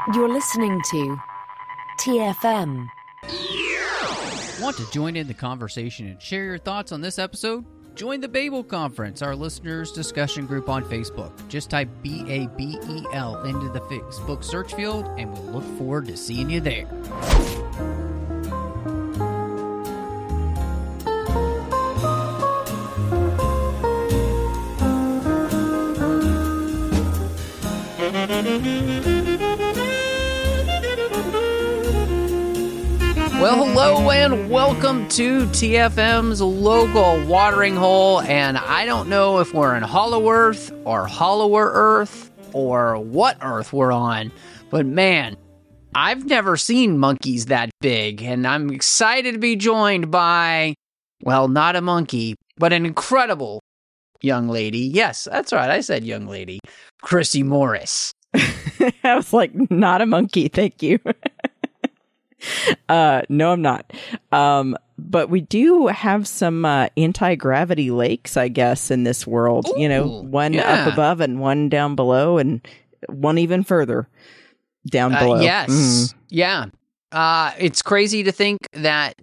You're listening to TFM. Want to join in the conversation and share your thoughts on this episode? Join the Babel Conference, our listeners' discussion group on Facebook. Just type BABEL into the Facebook search field, and we'll look forward to seeing you there. Well, hello and welcome to TFM's local watering hole, and I don't know if we're in Hollow Earth or Hollower Earth or what Earth we're on, but man, I've never seen monkeys that big, and I'm excited to be joined by, well, not a monkey, but an incredible young lady. Yes, that's right, I said young lady. Chrissy Morris. I was like, not a monkey, thank you. No, I'm not. But we do have some anti-gravity lakes, I guess, in this world. Ooh, you know, one up above and one down below, and one even further down below. Yes. Yeah. It's crazy to think that,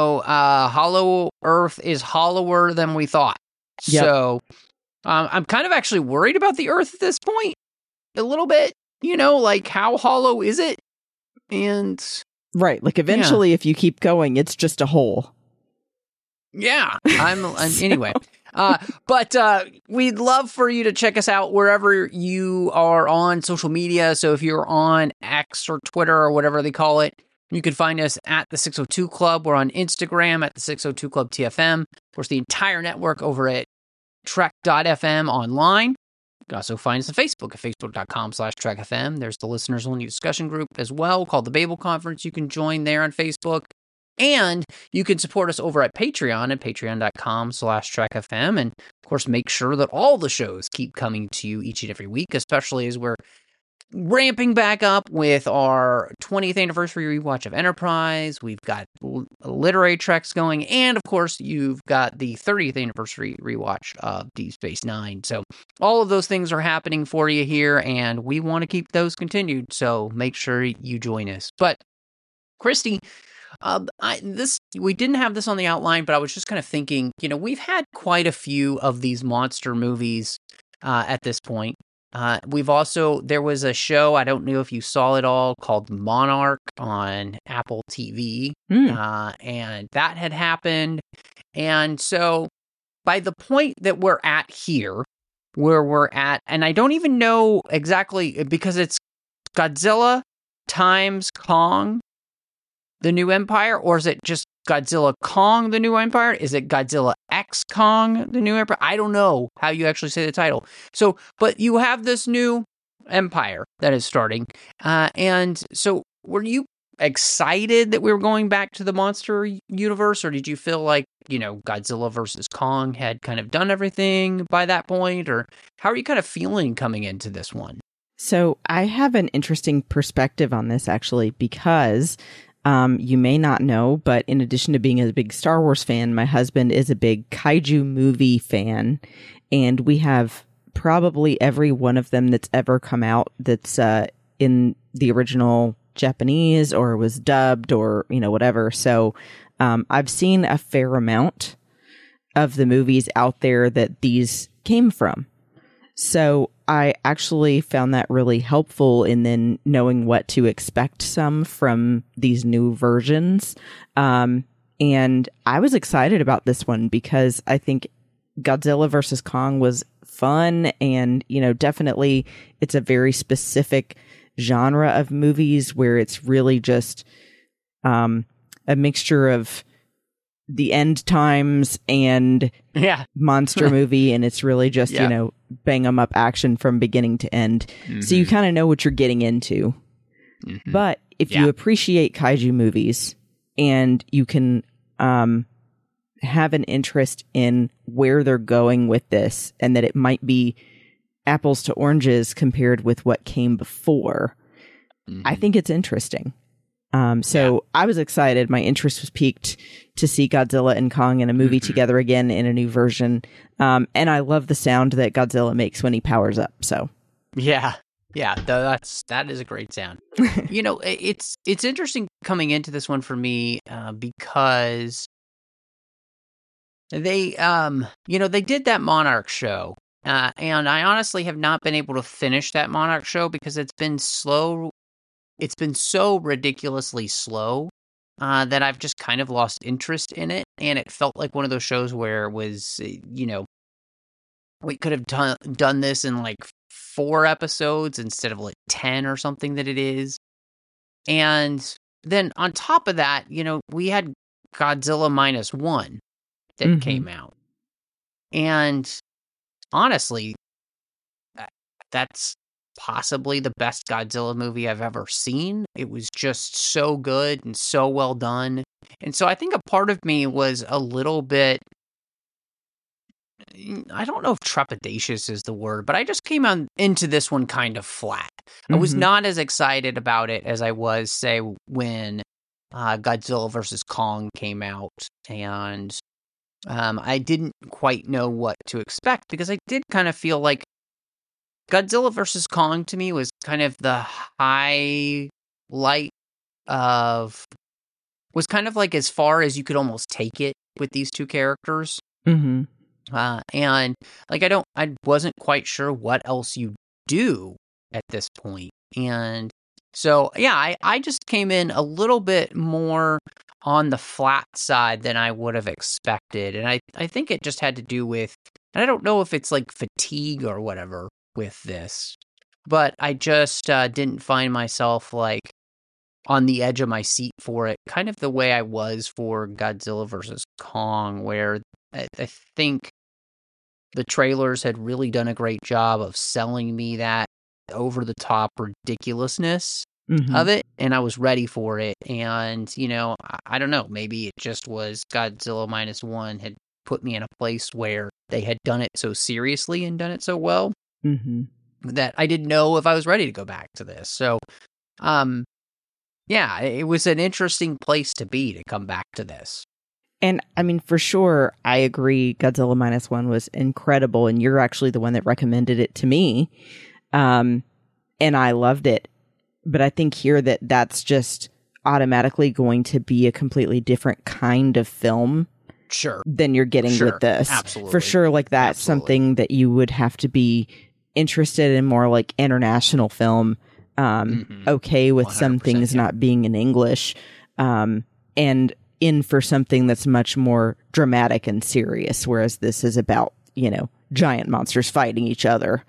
Hollow Earth is hollower than we thought. Yep. So I'm kind of actually worried about the Earth at this point. A little bit, like how hollow is it? And right, like eventually, if you keep going, it's just a hole. Yeah, I'm anyway. But we'd love for you to check us out wherever you are on social media. So if you're on X or Twitter or whatever they call it, you can find us at the 602 Club. We're on Instagram at the 602 Club TFM. Of course, the entire network over at Trek.fm online. You can also find us on Facebook at facebook.com/TrekFM. There's the listeners only discussion group as well called the Babel Conference. You can join there on Facebook. And you can support us over at Patreon at patreon.com/TrekFM. And of course, make sure that all the shows keep coming to you each and every week, especially as we're ramping back up with our 20th anniversary rewatch of Enterprise. We've got literary treks going, and of course, you've got the 30th anniversary rewatch of Deep Space Nine. So all of those things are happening for you here, and we want to keep those continued. So make sure you join us. But Christy, we didn't have this on the outline, but I was just kind of thinking, we've had quite a few of these monster movies at this point. There was a show, I don't know if you saw it all, called Monarch on Apple TV, and that had happened. And so by the point that we're at here, where we're at, and I don't even know exactly, because it's Godzilla times Kong, the New Empire, or is it just Godzilla Kong, the New Empire? Is it Godzilla X Kong, the New Empire? I don't know how you actually say the title. So, but you have this new empire that is starting. And so were you excited that we were going back to the monster universe, or did you feel like, Godzilla versus Kong had kind of done everything by that point? Or how are you kind of feeling coming into this one? So I have an interesting perspective on this, actually, because you may not know, but in addition to being a big Star Wars fan, my husband is a big kaiju movie fan, and we have probably every one of them that's ever come out that's in the original Japanese or was dubbed or, whatever. So I've seen a fair amount of the movies out there that these came from. So I actually found that really helpful in then knowing what to expect some from these new versions. And I was excited about this one because I think Godzilla versus Kong was fun, and, definitely it's a very specific genre of movies where it's really just a mixture of the end times and monster movie, and it's really just, bang 'em up action from beginning to end. Mm-hmm. So you kind of know what you're getting into. Mm-hmm. But if you appreciate kaiju movies and you can have an interest in where they're going with this, and that it might be apples to oranges compared with what came before, I think it's interesting. I was excited. My interest was piqued to see Godzilla and Kong in a movie together again in a new version. And I love the sound that Godzilla makes when he powers up. So yeah, Yeah, that is a great sound. You know, it's interesting coming into this one for me because they they did that Monarch show, and I honestly have not been able to finish that Monarch show because it's been slow. It's been so ridiculously slow that I've just kind of lost interest in it, and it felt like one of those shows where it was, we could have done this in like 4 episodes instead of like 10 or something that it is. And then on top of that, we had Godzilla -1 that came out. And honestly, that's possibly the best Godzilla movie I've ever seen. It was just so good and so well done. And so I think a part of me was a little bit, I don't know if trepidatious is the word, but I just came into this one kind of flat. I was not as excited about it as I was, say, when Godzilla vs. Kong came out. And I didn't quite know what to expect because I did kind of feel like Godzilla vs. Kong to me was kind of the highlight was kind of like as far as you could almost take it with these two characters. Mm-hmm. And like, I wasn't quite sure what else you do at this point. And so, yeah, I just came in a little bit more on the flat side than I would have expected. And I think it just had to do with, and I don't know if it's like fatigue or whatever with this, but I just didn't find myself like on the edge of my seat for it, kind of the way I was for Godzilla vs. Kong, where I think the trailers had really done a great job of selling me that over-the-top ridiculousness of it, and I was ready for it. And, I don't know, maybe it just was Godzilla -1 had put me in a place where they had done it so seriously and done it so well that I didn't know if I was ready to go back to this. So, yeah, it was an interesting place to be to come back to this. And I mean, for sure, I agree. Godzilla -1 was incredible, and you're actually the one that recommended it to me. And I loved it. But I think here that's just automatically going to be a completely different kind of film. Sure. Than you're getting with this. Absolutely. For sure, like that's something that you would have to be interested in, more like international film. Okay with 100%, some things not being in English. And in for something that's much more dramatic and serious, whereas this is about, giant monsters fighting each other.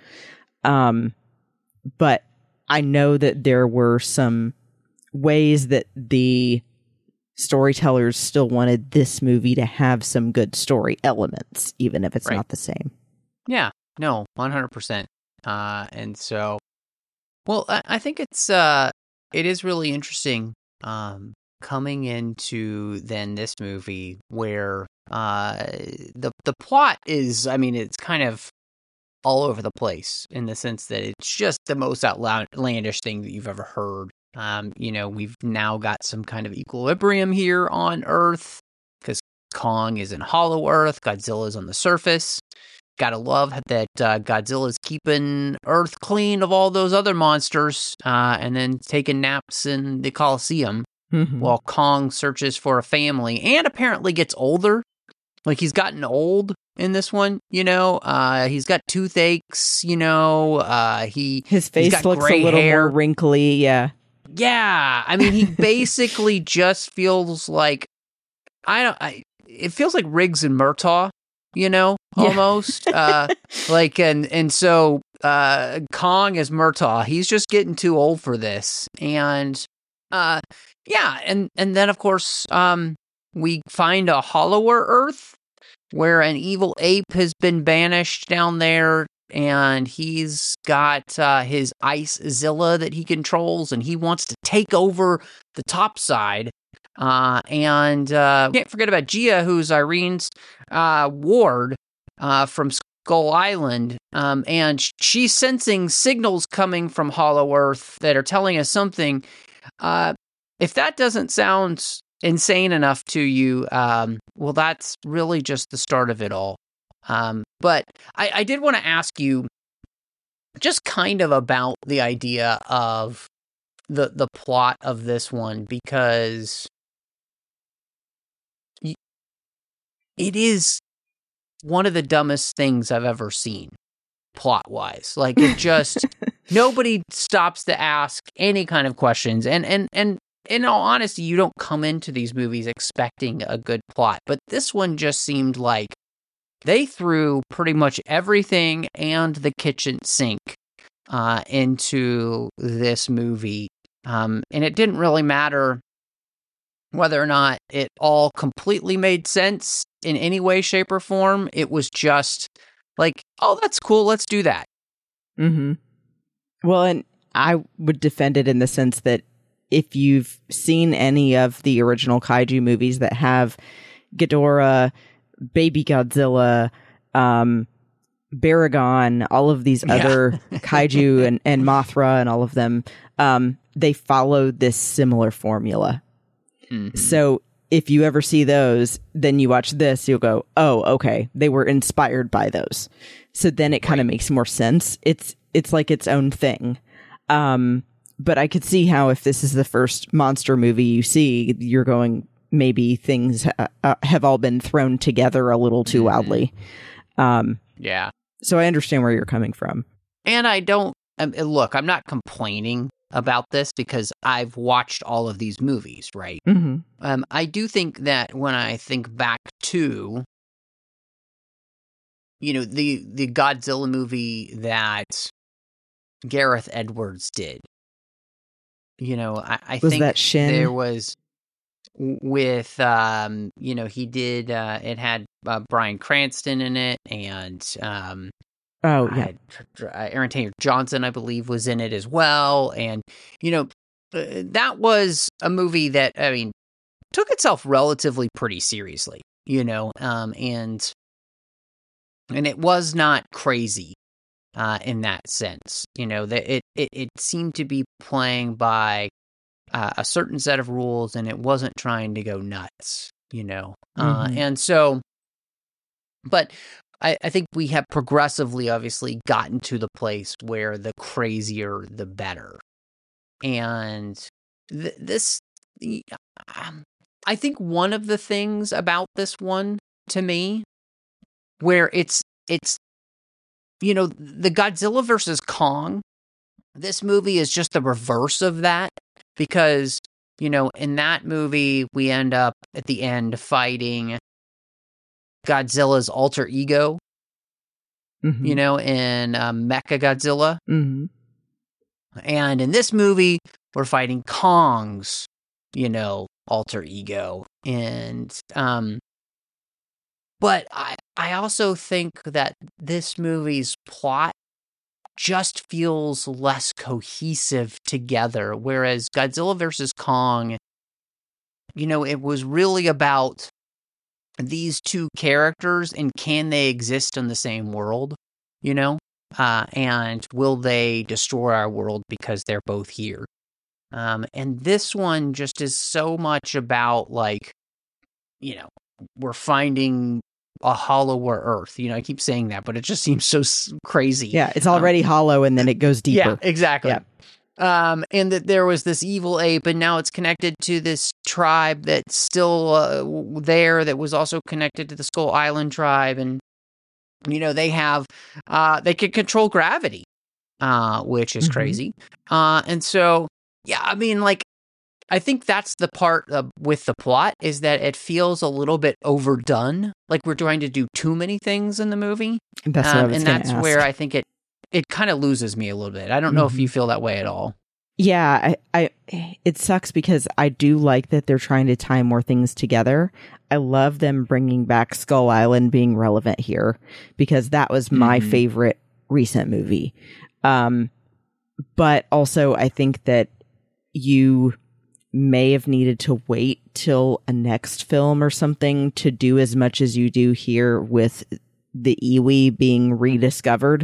But I know that there were some ways that the storytellers still wanted this movie to have some good story elements, even if it's not the same. Yeah, no, 100%. And so, well, I think it is really interesting, coming into then this movie where the plot is, I mean, it's kind of all over the place in the sense that it's just the most outlandish thing that you've ever heard. We've now got some kind of equilibrium here on Earth because Kong is in Hollow Earth, Godzilla's on the surface. Gotta love that Godzilla's keeping Earth clean of all those other monsters and then taking naps in the Coliseum. While Kong searches for a family and apparently gets older. Like, he's gotten old in this one, he's got toothaches, his face looks a little more wrinkly, yeah. Yeah, I mean, he basically just feels like, it feels like Riggs and Murtaugh, almost. And so Kong is Murtaugh. He's just getting too old for this. And yeah, and then of course we find a hollower Earth where an evil ape has been banished down there, and he's got his Ice-Zilla that he controls, and he wants to take over the top side. And can't forget about Gia, who's Irene's ward from Skull Island, and she's sensing signals coming from Hollow Earth that are telling us something. If that doesn't sound insane enough to you, well, that's really just the start of it all. But I did want to ask you, just kind of about the idea of the plot of this one, because it is one of the dumbest things I've ever seen, plot-wise. Like, it just, nobody stops to ask any kind of questions. And in all honesty, you don't come into these movies expecting a good plot. But this one just seemed like they threw pretty much everything and the kitchen sink into this movie. And it didn't really matter whether or not it all completely made sense in any way, shape, or form. It was just like, oh, that's cool, let's do that. Mm-hmm. Well, and I would defend it in the sense that if you've seen any of the original kaiju movies that have Ghidorah, Baby Godzilla, Baragon, all of these other kaiju and Mothra and all of them, they follow this similar formula. Mm-hmm. So if you ever see those, then you watch this, you'll go, oh, okay, they were inspired by those. So then it kind of makes more sense. It's like its own thing. But I could see how if this is the first monster movie you see, you're going, maybe things have all been thrown together a little too wildly. Yeah. So I understand where you're coming from. And I don't, look, I'm not complaining about this because I've watched all of these movies, right? Mm-hmm. I do think that when I think back to, the Godzilla movie that Gareth Edwards did, I was think that Shin? There was with, he did, it had Bryan Cranston in it, and Aaron Taylor Johnson, I believe, was in it as well. And, that was a movie that, took itself relatively pretty seriously, and it was not crazy in that sense. That it seemed to be playing by a certain set of rules, and it wasn't trying to go nuts, Mm-hmm. and so, but I think we have progressively, obviously, gotten to the place where the crazier, the better. And I think one of the things about this one, to me, where it's the Godzilla versus Kong, this movie is just the reverse of that, because, in that movie, we end up at the end fighting Godzilla's alter ego, Mm-hmm. in Mechagodzilla. Mm-hmm. And in this movie, we're fighting Kong's, alter ego. And, but I also think that this movie's plot just feels less cohesive together, whereas Godzilla vs. Kong, it was really about these two characters and can they exist in the same world, and will they destroy our world because they're both here? And this one just is so much about, like, we're finding a hollower Earth. I keep saying that, but it just seems so crazy. Yeah, it's already hollow and then it goes deeper. Yeah, exactly. Yeah. And that there was this evil ape, and now it's connected to this tribe that's still there, that was also connected to the Skull Island tribe. And, they have, they can control gravity, which is crazy. And so, yeah, I think that's the part with the plot, is that it feels a little bit overdone. Like we're trying to do too many things in the movie. That's what I was and that's where I think it kind of loses me a little bit. I don't know if you feel that way at all. Yeah, I it sucks because I do like that they're trying to tie more things together. I love them bringing back Skull Island being relevant here, because that was my favorite recent movie. But also I think that you may have needed to wait till a next film or something to do as much as you do here with the Iwi being rediscovered.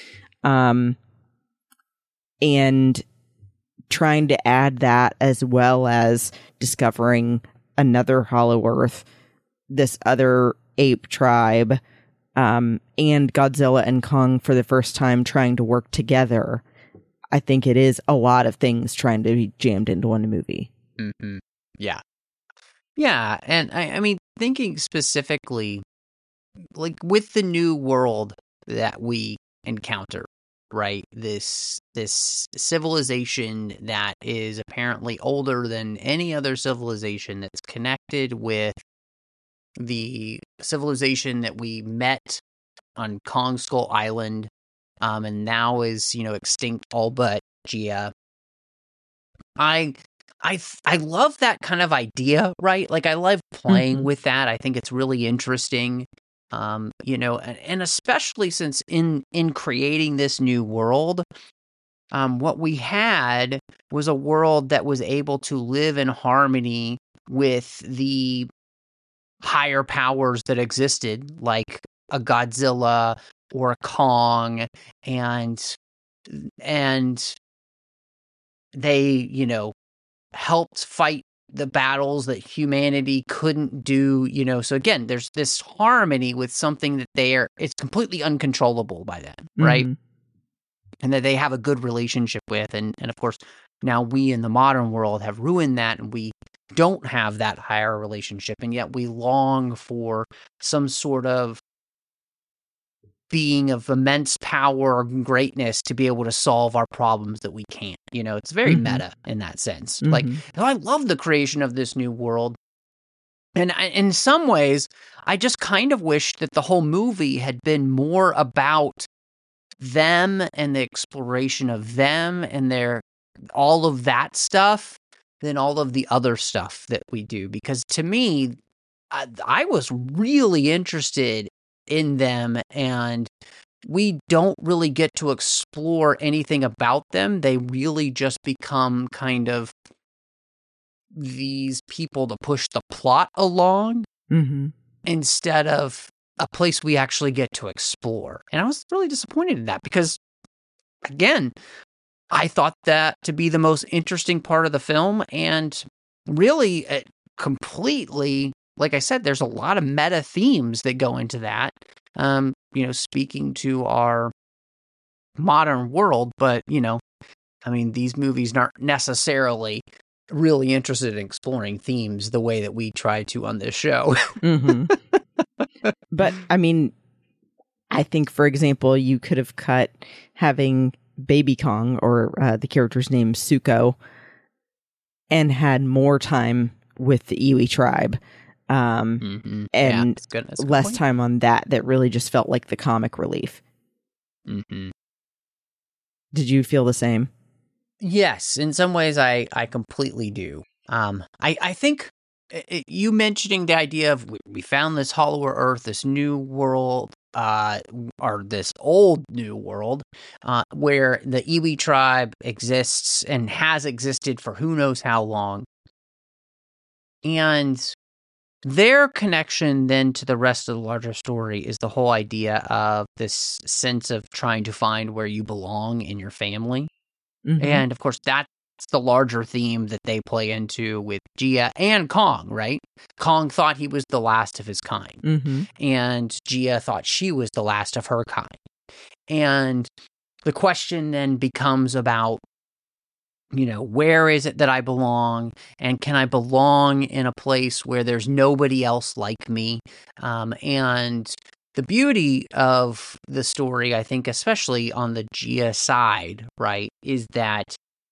And trying to add that, as well as discovering another Hollow Earth, this other ape tribe, and Godzilla and Kong for the first time trying to work together. I think it is a lot of things trying to be jammed into one movie. Mm-hmm. Yeah. Yeah. And I mean, thinking specifically, like with the new world that we encounter, right? This civilization that is apparently older than any other civilization, that's connected with the civilization that we met on Kong Skull Island, and now is, extinct all but Gia. I love that kind of idea, right? Like, I love playing with that. I think it's really interesting. And especially since in creating this new world, what we had was a world that was able to live in harmony with the higher powers that existed, like a Godzilla or a Kong, and they, helped fight the battles that humanity couldn't do, so again, there's this harmony with something that it's completely uncontrollable by them, right? And that they have a good relationship with, and of course now we in the modern world have ruined that, and we don't have that higher relationship, and yet we long for some sort of being of immense power or greatness to be able to solve our problems that we can't. It's very meta in that sense. Like, I love the creation of this new world. And in some ways, I just kind of wish that the whole movie had been more about them and the exploration of them and all of that stuff than all of the other stuff that we do. Because to me, I was really interested in them, and we don't really get to explore anything about them. They really just become kind of these people to push the plot along instead of a place we actually get to explore. And I was really disappointed in that because, again, I thought that to be the most interesting part of the film, and really completely, like I said, there's a lot of meta themes that go into that, speaking to our modern world. But, these movies aren't necessarily really interested in exploring themes the way that we try to on this show. But, I think, for example, you could have cut having Baby Kong, or the character's name Suko, and had more time with the Iwi tribe. And less point. time on that really just felt like the comic relief. Did you feel the same? Yes, in some ways I completely do. I think you mentioning the idea of we found this hollower Earth, this new world, or this old new world, where the Iwi tribe exists and has existed for who knows how long. And their connection then to the rest of the larger story is the whole idea of this sense of trying to find where you belong in your family. And of course, that's the larger theme that they play into with Gia and Kong, right? Kong thought he was the last of his kind, and Gia thought she was the last of her kind. And the question then becomes about, where is it that I belong? And can I belong in a place where there's nobody else like me? And the beauty of the story, I think, especially on the Gia side, right, is that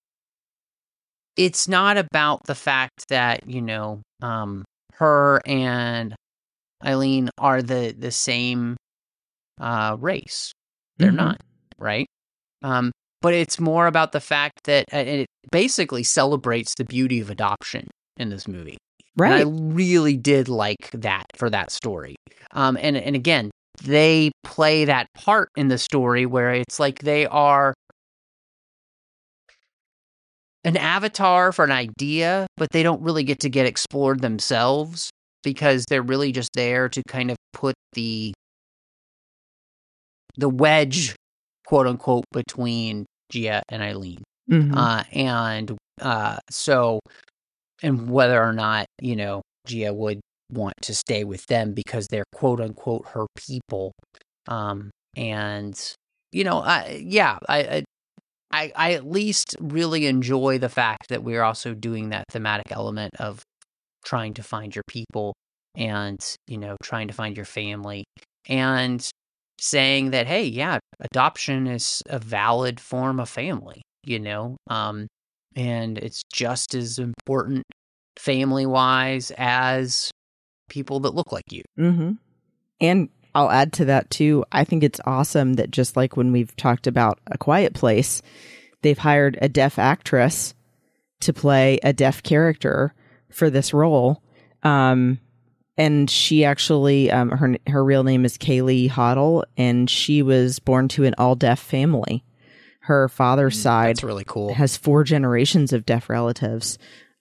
it's not about the fact that, her and Eileen are the same race. They're not, right? But it's more about the fact that it basically celebrates the beauty of adoption in this movie. Right. And I really did like that for that story. And again, they play that part in the story where it's like they are an avatar for an idea, but they don't really get explored themselves because they're really just there to kind of put the wedge, quote unquote, between Gia and Eileen. And whether or not, Gia would want to stay with them because they're quote unquote her people. And I at least really enjoy the fact that we're also doing that thematic element of trying to find your people and, trying to find your family and saying that, hey, yeah, adoption is a valid form of family, and it's just as important family-wise as people that look like you. Mm-hmm. And I'll add to that too. I think it's awesome that just like when we've talked about A Quiet Place, they've hired a deaf actress to play a deaf character for this role. And she actually, her real name is Kaylee Hoddle, and she was born to an all-deaf family. Her father's side That's really cool. has 4 generations of deaf relatives.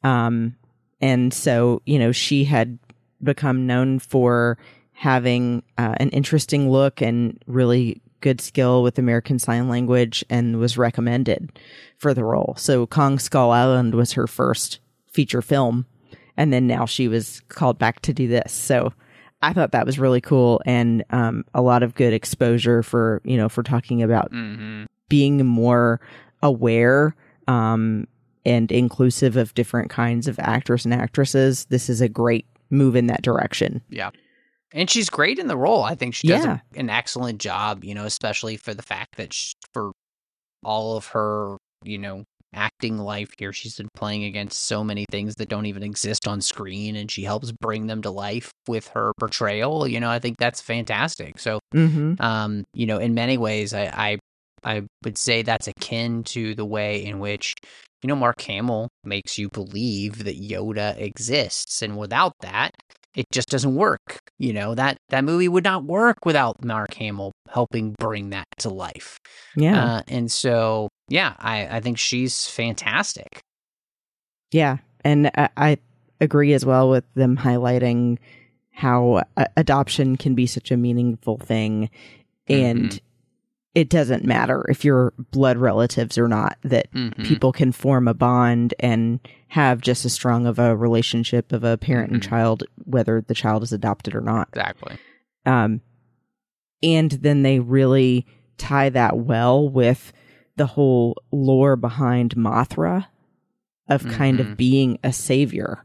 And so, she had become known for having an interesting look and really good skill with American Sign Language and was recommended for the role. So Kong Skull Island was her first feature film. And then now she was called back to do this. So I thought that was really cool and a lot of good exposure for talking about being more aware and inclusive of different kinds of actors and actresses. This is a great move in that direction. Yeah. And she's great in the role. I think she does an excellent job, especially for the fact that for all of her, acting life here, she's been playing against so many things that don't even exist on screen, and she helps bring them to life with her portrayal. I think that's fantastic. So, in many ways, I would say that's akin to the way in which, Mark Hamill makes you believe that Yoda exists. And without that, it just doesn't work. That movie would not work without Mark Hamill helping bring that to life. Yeah. And so, I think she's fantastic. Yeah. And I agree as well with them highlighting how adoption can be such a meaningful thing. And it doesn't matter if you're blood relatives or not, that people can form a bond and have just as strong of a relationship of a parent and child, whether the child is adopted or not. Exactly. And then they really tie that well with the whole lore behind Mothra of kind of being a savior.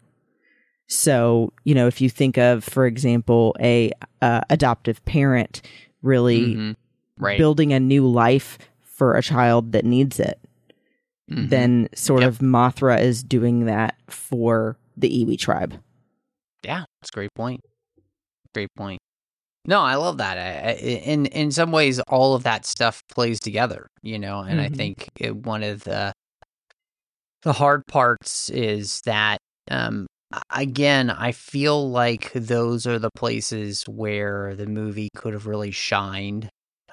So, if you think of, for example, a adoptive parent really building a new life for a child that needs it, then sort of Mothra is doing that for the Iwi tribe. Yeah, that's a great point. Great point. No, I love that. In some ways, all of that stuff plays together, and I think one of the hard parts is that, again, I feel like those are the places where the movie could have really shined.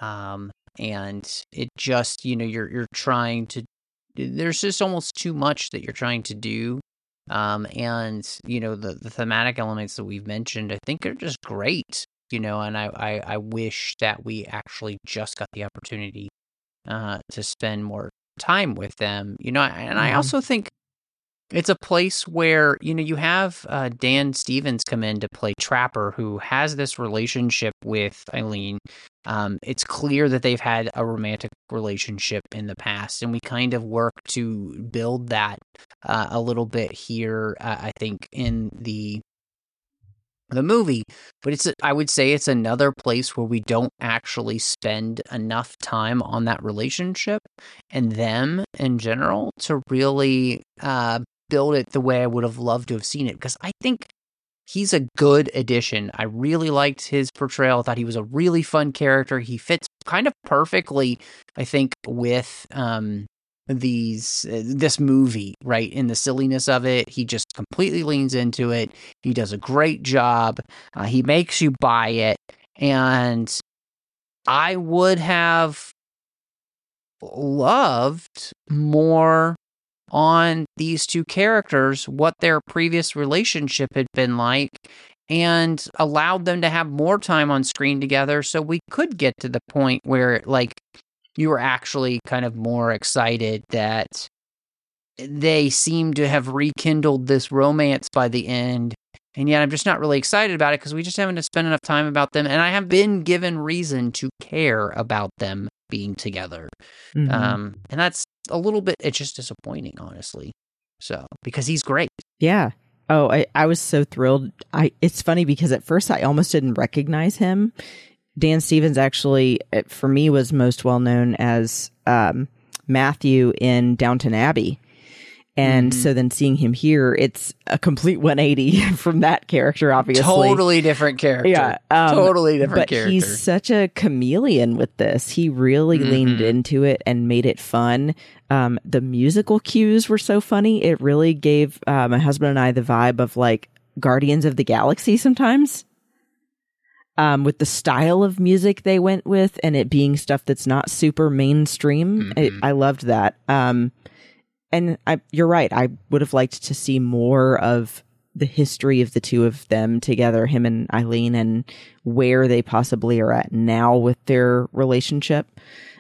And it just, you're trying to, there's just almost too much that you're trying to do. And, the thematic elements that we've mentioned, I think are just great, and I wish that we actually just got the opportunity, to spend more time with them, and I also think it's a place where, you have Dan Stevens come in to play Trapper, who has this relationship with Eileen. It's clear that they've had a romantic relationship in the past, and we kind of work to build that a little bit here, I think, in the movie. But I would say it's another place where we don't actually spend enough time on that relationship and them in general to really build it the way I would have loved to have seen it, because I think he's a good addition. I really liked his portrayal. I thought he was a really fun character. He fits kind of perfectly, I think, with this movie, right? In the silliness of it. He just completely leans into it. He does a great job. He makes you buy it. And I would have loved more on these two characters, what their previous relationship had been like, and allowed them to have more time on screen together so we could get to the point where, like, you were actually kind of more excited that they seem to have rekindled this romance by the end, And yet I'm just not really excited about it because we just haven't spent enough time about them. And I have been given reason to care about them being together. And that's a little bit, it's just disappointing, honestly. So, because he's great. Yeah. Oh, I was so thrilled. It's funny because at first I almost didn't recognize him. Dan Stevens actually, for me, was most well known as Matthew in Downton Abbey. And so then seeing him here, it's a complete 180 from that character, obviously. Totally different character. Yeah. Totally different character. But he's such a chameleon with this. He really leaned into it and made it fun. The musical cues were so funny. It really gave my husband and I the vibe of like Guardians of the Galaxy sometimes. With the style of music they went with and it being stuff that's not super mainstream. I loved that. And you're right. I would have liked to see more of the history of the two of them together, him and Eileen, and where they possibly are at now with their relationship.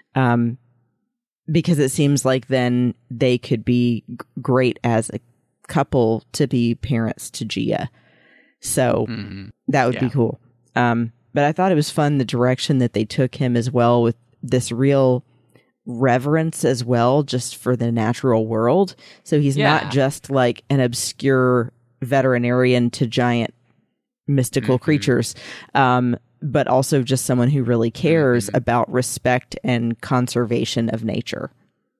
Because it seems like then they could be great as a couple to be parents to Gia. So that would be cool. But I thought it was fun the direction that they took him as well, with this real reverence as well, just for the natural world. So he's not just like an obscure veterinarian to giant mystical creatures, but also just someone who really cares about respect and conservation of nature.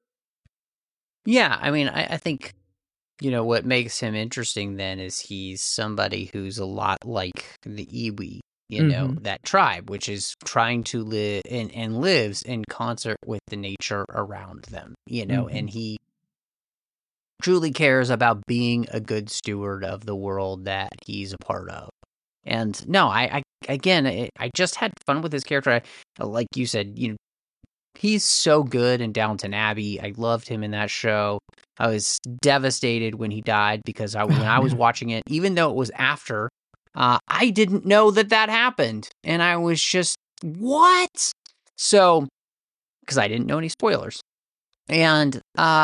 Yeah, I mean, I think, you know, what makes him interesting then is he's somebody who's a lot like the Iwi, you know, that tribe, which is trying to live and lives in concert with the nature around them, you know, and he truly cares about being a good steward of the world that he's a part of. And no, I just had fun with his character. Like you said, you know, he's so good in Downton Abbey. I loved him in that show. I was devastated when he died because when I was watching it, even though it was after, I didn't know that happened. And I was just, what? So, because I didn't know any spoilers. And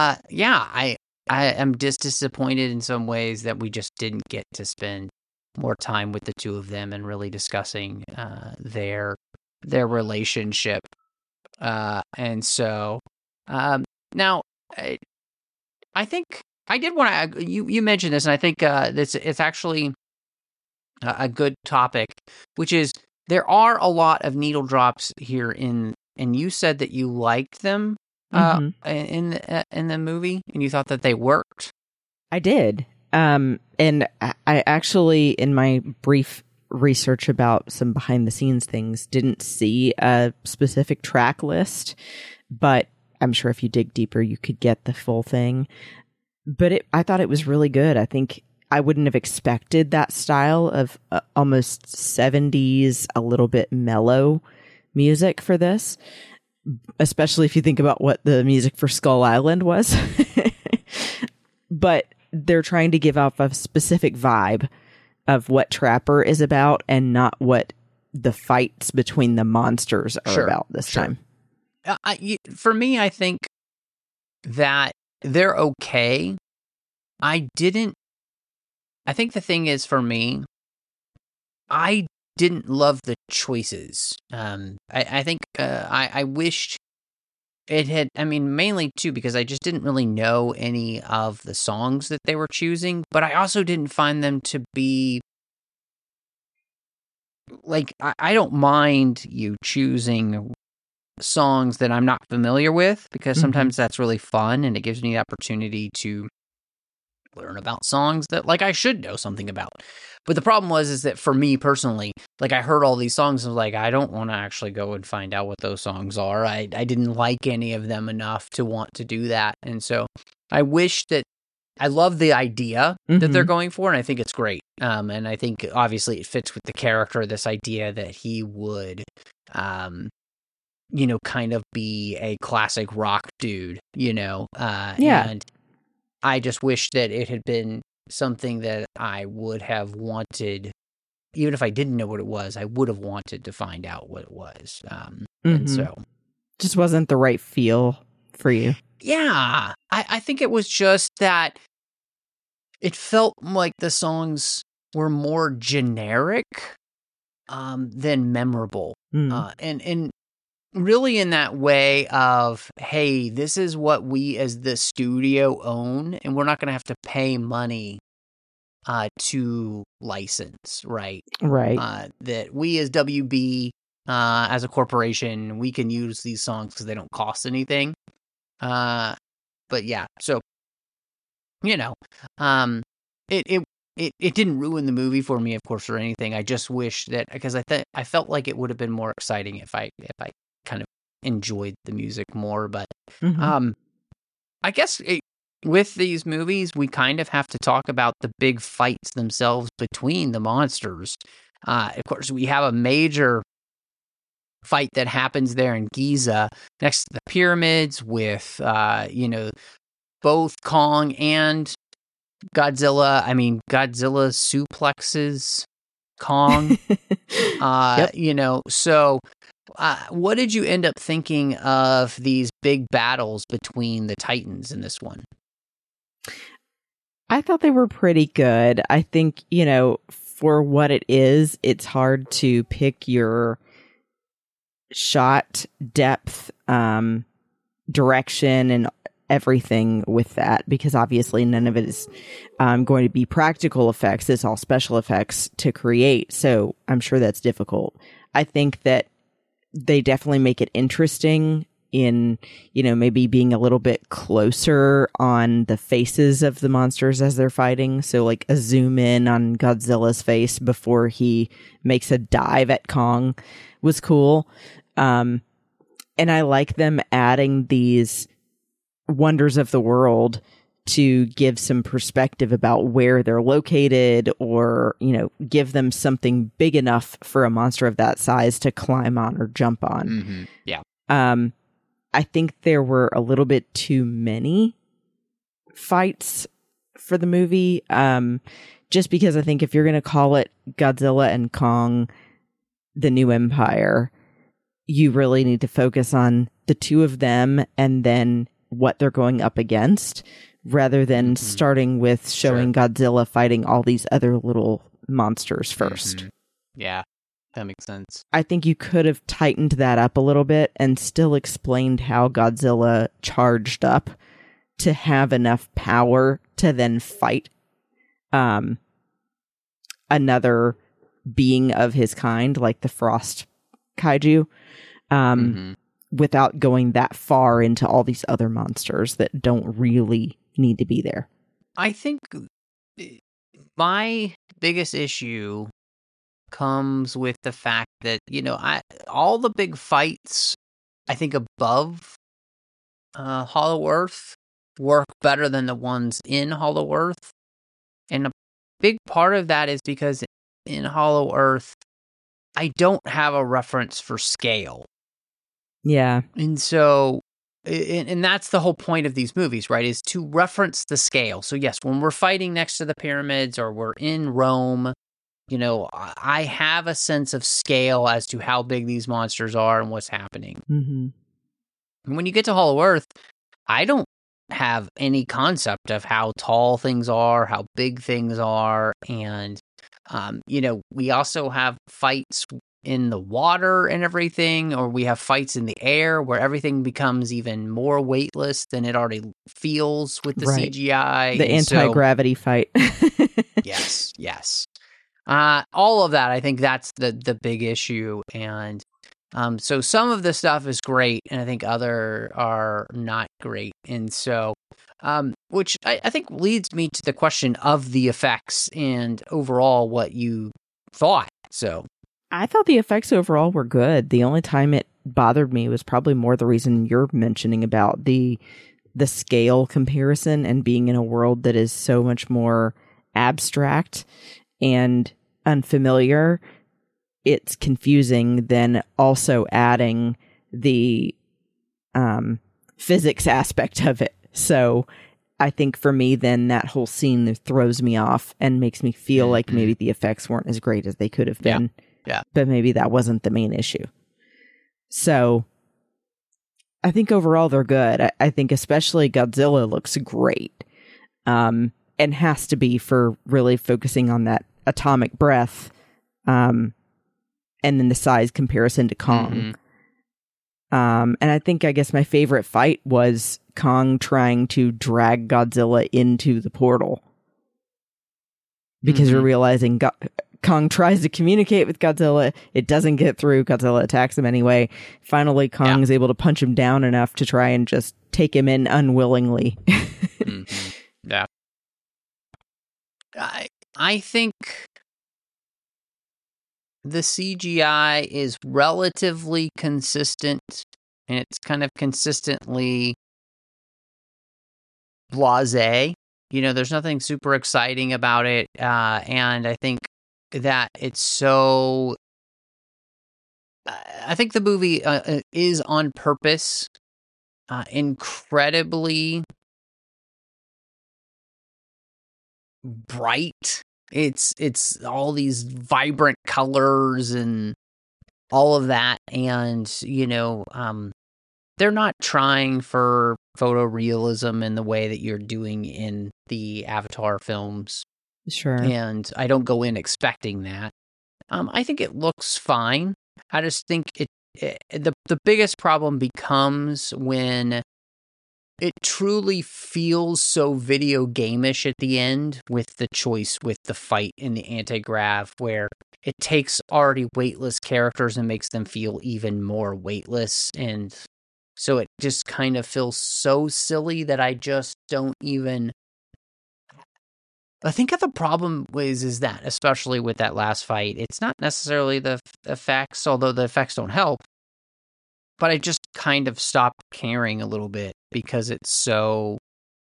I am just disappointed in some ways that we just didn't get to spend more time with the two of them and really discussing their relationship. And so now I think I did want to, you mentioned this, and I think it's actually a good topic, which is there are a lot of needle drops here and you said that you liked them in the movie and you thought that they worked. I did. And I actually, in my brief research about some behind the scenes things, didn't see a specific track list, but I'm sure if you dig deeper, you could get the full thing. But I thought it was really good. I think I wouldn't have expected that style of almost 70s, a little bit mellow music for this, especially if you think about what the music for Skull Island was. But they're trying to give off a specific vibe of what Trapper is about and not what the fights between the monsters are about this time. For me, I think that they're okay. I think the thing is, for me, I didn't love the choices. I think I wished it had, I mean, mainly too, because I just didn't really know any of the songs that they were choosing, but I also didn't find them to be, like, I don't mind you choosing songs that I'm not familiar with, because sometimes that's really fun, and it gives me the opportunity to learn about songs that, like, I should know something about. But the problem is that for me personally, like, I heard all these songs and was like, I don't want to actually go and find out what those songs are. I didn't like any of them enough to want to do that. And so I wish that, I love the idea that they're going for, and I think it's great. And I think obviously it fits with the character, this idea that he would, you know, kind of be a classic rock dude, you know? And I just wish that it had been something that I would have wanted, even if I didn't know what it was, I would have wanted to find out what it was. And so, just wasn't the right feel for you. Yeah, I think it was just that it felt like the songs were more generic than memorable. And really in that way of, hey, this is what we as the studio own, and we're not going to have to pay money to license, right? Right. That we as WB, as a corporation, we can use these songs because they don't cost anything. But yeah, so, you know, it didn't ruin the movie for me, of course, or anything. I just wish that, because I felt like it would have been more exciting if I kind of enjoyed the music more. But I guess with these movies, we kind of have to talk about the big fights themselves between the monsters. Of course, we have a major fight that happens there in Giza next to the pyramids with, both Kong and Godzilla. I mean, Godzilla suplexes Kong. Yep. So what did you end up thinking of these big battles between the Titans in this one? I thought they were pretty good. I think, for what it is, it's hard to pick your shot depth, direction, and everything with that, because obviously none of it is going to be practical effects. It's all special effects to create. So I'm sure that's difficult. I think that they definitely make it interesting in, maybe being a little bit closer on the faces of the monsters as they're fighting. So like a zoom in on Godzilla's face before he makes a dive at Kong was cool. And I like them adding these wonders of the world to give some perspective about where they're located, or, give them something big enough for a monster of that size to climb on or jump on. Mm-hmm. Yeah. I think there were a little bit too many fights for the movie. Just because I think if you're going to call it Godzilla and Kong, the New Empire, you really need to focus on the two of them and then what they're going up against, rather than starting with showing Godzilla fighting all these other little monsters first. Yeah, that makes sense. I think you could have tightened that up a little bit and still explained how Godzilla charged up to have enough power to then fight another being of his kind, like the Frost Kaiju. Without going that far into all these other monsters that don't really need to be there. I think my biggest issue comes with the fact that, all the big fights, I think above Hollow Earth work better than the ones in Hollow Earth. And a big part of that is because in Hollow Earth, I don't have a reference for scale. Yeah. And so, and that's the whole point of these movies, right, is to reference the scale. So yes, when we're fighting next to the pyramids or we're in Rome, I have a sense of scale as to how big these monsters are and what's happening. And when you get to Hollow Earth, I don't have any concept of how tall things are, how big things are. And, we also have fights in the water and everything, or we have fights in the air where everything becomes even more weightless than it already feels with the CGI. The anti-gravity fight. Yes. All of that, I think that's the big issue. And so some of the stuff is great, and I think other are not great. And so, which I think leads me to the question of the effects and overall what you thought. So I thought the effects overall were good. The only time it bothered me was probably more the reason you're mentioning about the scale comparison and being in a world that is so much more abstract and unfamiliar. It's confusing than also adding the physics aspect of it. So I think for me, then that whole scene throws me off and makes me feel like maybe the effects weren't as great as they could have been. Yeah. But maybe that wasn't the main issue. So I think overall they're good. I think especially Godzilla looks great. And has to be for really focusing on that atomic breath, and then the size comparison to Kong. And I guess my favorite fight was Kong trying to drag Godzilla into the portal. Because you're realizing Kong tries to communicate with Godzilla. It doesn't get through. Godzilla attacks him anyway. Finally, Kong is able to punch him down enough to try and just take him in unwillingly. Yeah. I think the CGI is relatively consistent, and it's kind of consistently blasé. You know, there's nothing super exciting about it, and I think that it's so... I think the movie is on purpose incredibly bright. It's all these vibrant colors and all of that, and you know, they're not trying for photorealism in the way that you're doing in the Avatar films. Sure. And I don't go in expecting that. I think it looks fine. I just think the biggest problem becomes when it truly feels so video game-ish at the end with the choice with the fight in the anti-grav, where it takes already weightless characters and makes them feel even more weightless, and so it just kind of feels so silly that I just don't even... I think the problem is that, especially with that last fight, it's not necessarily the effects, although the effects don't help, but I just kind of stopped caring a little bit because it's so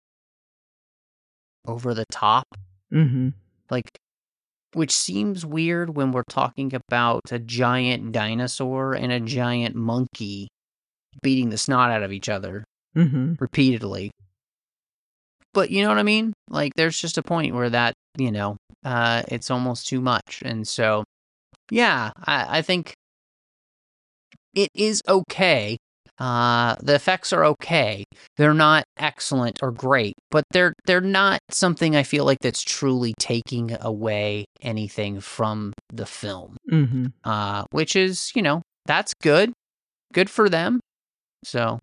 over the top. Like, which seems weird when we're talking about a giant dinosaur and a giant monkey beating the snot out of each other repeatedly. But you know what I mean? Like, there's just a point where that, you know, it's almost too much. And so, yeah, I think it is okay. The effects are okay. They're not excellent or great, but they're not something I feel like that's truly taking away anything from the film. Which is, you know, that's good. Good for them. So,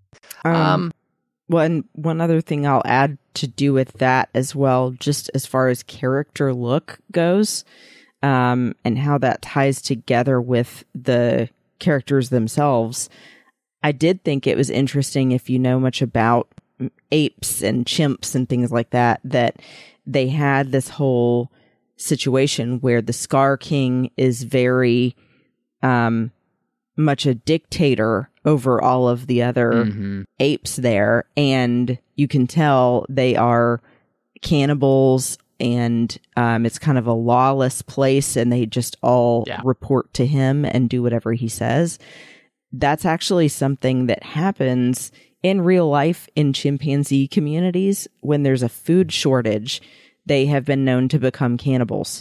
one other thing I'll add to do with that as well, just as far as character look goes, and how that ties together with the characters themselves. I did think it was interesting, if you know much about apes and chimps and things like that, that they had this whole situation where the Scar King is very much a dictator over all of the other apes there, and you can tell they are cannibals, and it's kind of a lawless place, and they just all report to him and do whatever he says. That's actually something that happens in real life in chimpanzee communities. When there's a food shortage, they have been known to become cannibals.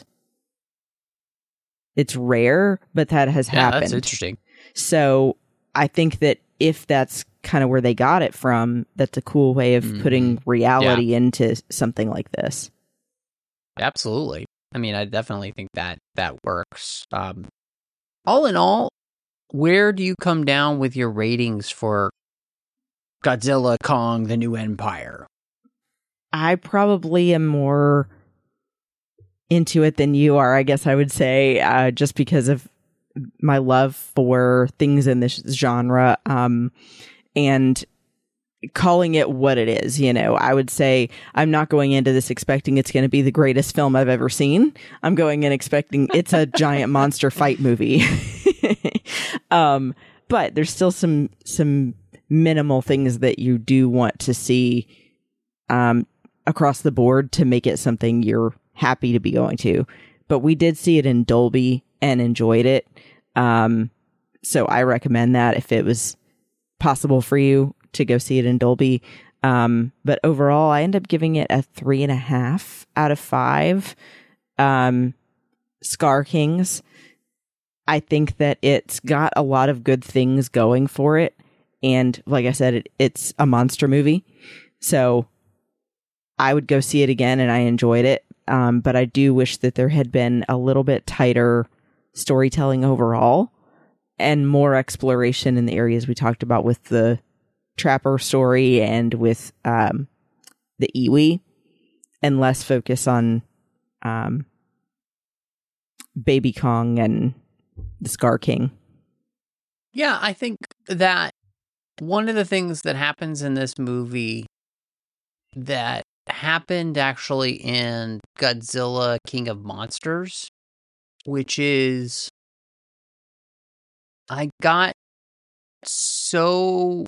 It's rare, but that has happened. That's interesting. So I think that if that's kind of where they got it from, that's a cool way of putting reality into something like this. Absolutely. I mean, I definitely think that works. All in all, where do you come down with your ratings for Godzilla, Kong, The New Empire? I probably am more into it than you are, I guess I would say, just because of my love for things in this genre, and calling it what it is. You know, I would say I'm not going into this expecting it's going to be the greatest film I've ever seen. I'm going in expecting it's a giant monster fight movie. But there's still some minimal things that you do want to see across the board to make it something you're happy to be going to. But we did see it in Dolby and enjoyed it. So I recommend that if it was possible for you to go see it in Dolby. But overall, I end up giving it a 3.5 out of 5. Scar Kings. I think that it's got a lot of good things going for it. And like I said, it's a monster movie. So I would go see it again, and I enjoyed it. but I do wish that there had been a little bit tighter storytelling overall and more exploration in the areas we talked about with the Trapper story and with the Iwi, and less focus on Baby Kong and the Scar King. Yeah, I think that one of the things that happens in this movie that happened actually in Godzilla King of Monsters, which is I got so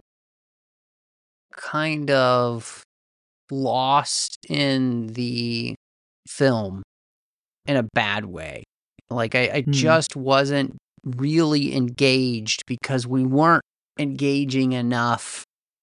kind of lost in the film in a bad way. Like I just wasn't really engaged because we weren't engaging enough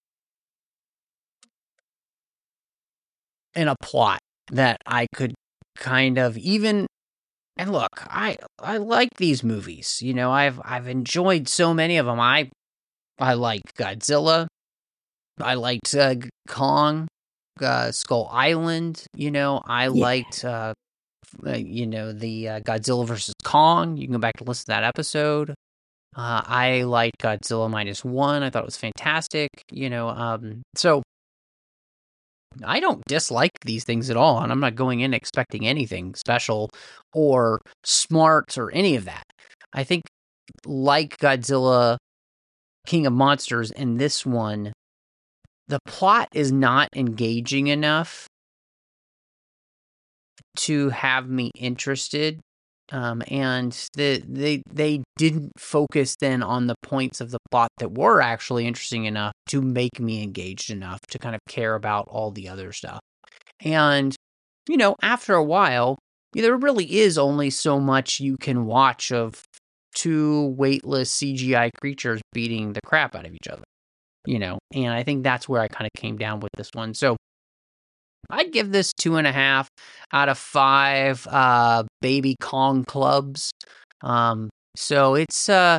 in a plot that I could kind of even. And look, I like these movies. You know, I've enjoyed so many of them. I liked Godzilla. I liked Kong, Skull Island. You know, I liked the Godzilla versus Kong. You can go back to listen to that episode. I liked Godzilla -1. I thought it was fantastic. You know, so I don't dislike these things at all, and I'm not going in expecting anything special or smart or any of that. I think, like Godzilla King of Monsters in this one, the plot is not engaging enough to have me interested, and they didn't focus then on the points of the plot that were actually interesting enough to make me engaged enough to kind of care about all the other stuff. And, you know, after a while, there really is only so much you can watch of two weightless CGI creatures beating the crap out of each other, you know, and I think that's where I kind of came down with this one. So I'd give this 2.5 out of 5 Baby Kong clubs. So it's not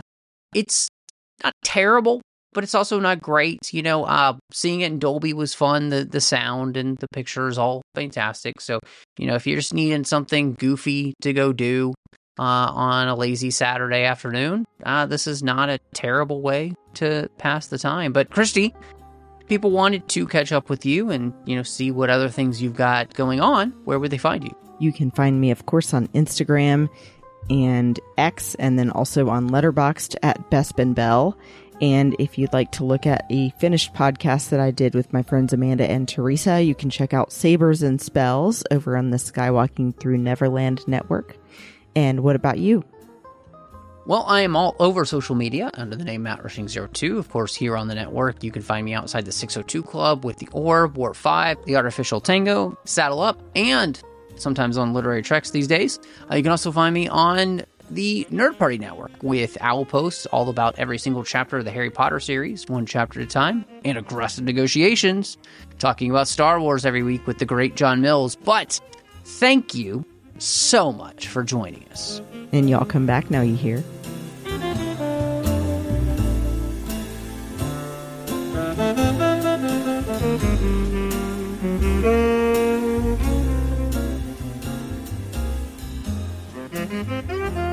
terrible, but it's also not great. You know, seeing it in Dolby was fun. The sound and the pictures all fantastic. So, you know, if you're just needing something goofy to go do on a lazy Saturday afternoon, this is not a terrible way to pass the time. But Christy, people wanted to catch up with you and, you know, see what other things you've got going on, where would they find you? You can find me, of course, on Instagram and X, and then also on Letterboxd at Bespin Bell. And if you'd like to look at a finished podcast that I did with my friends Amanda and Teresa, you can check out Sabers and Spells over on the Skywalking Through Neverland network. And what about you? Well, I am all over social media under the name Matt Rushing02. Of course, here on the network, you can find me outside the 602 Club with the Orb, Warp 5, the Artificial Tango, Saddle Up, and sometimes on Literary Treks these days. You can also find me on the Nerd Party Network with Owl Posts, all about every single chapter of the Harry Potter series, one chapter at a time, and Aggressive Negotiations, talking about Star Wars every week with the great John Mills. But thank you so much for joining us. And y'all come back now, you hear? Thank you.